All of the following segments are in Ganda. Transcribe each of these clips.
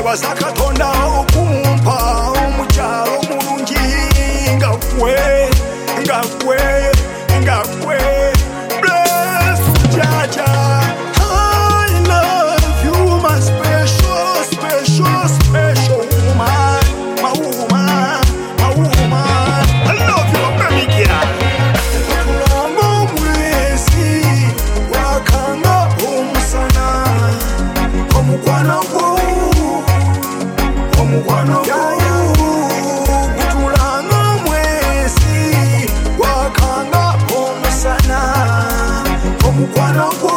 nebaza Katonda okumpa omukyalo omulungi nga gwe bless Jaja. I love you my special woman, my woman. I love you baby girl. Kulamba mwezi wakanga omusana omukwano gwo kutulanga mwezi wakanga omusana omukwano gwo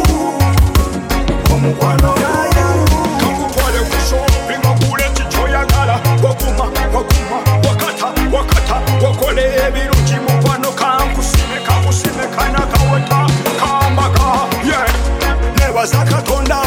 kakutwale ku shopping ogule kikyoyagala wakuma wakata wakole ebirungi mukwano kankusime kanakaweta kambaga nebaza Katonda